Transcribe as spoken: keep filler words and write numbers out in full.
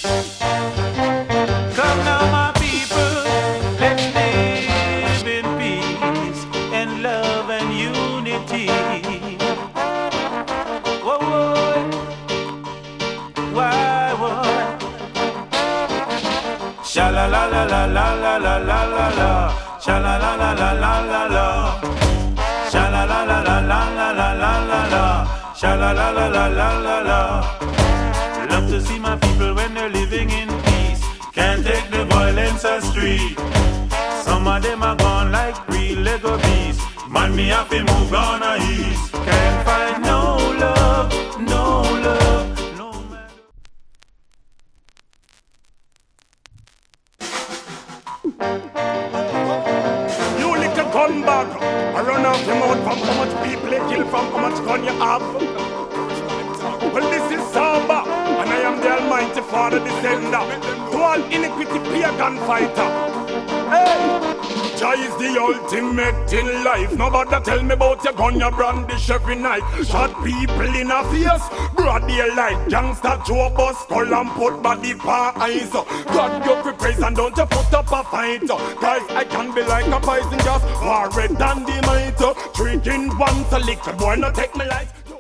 Come now, my people, let's live in peace and love and unity. Whoa, whoa, why, why? Sha la la la la la la la la la la. Sha la la la la la la la. Sha la la la la la la la la la la. Sha la la la la la la la. Love to see my people when they're living in peace. Can't take the violence as street. Some of them are gone like real Lego bees. Man, me have to move on a east. Can't find no love, no love, no man. You little gun bag, I run off your mouth from how much people you kill, from how much gun you have. Well, this is Saba, and I am the Almighty Father Descender. To all iniquity pagan fighter. Hey! Jah is the ultimate in life. Nobody tell me about your gun, you brandish every night. Shot people in a face, broad daylight. Gangsta Joe bust skull and put body pa eyes. God you praise and don't you put up a fight. Guys, I can be like a poison gas, war red than the might. Drinking once a liquor, boy, no take my life.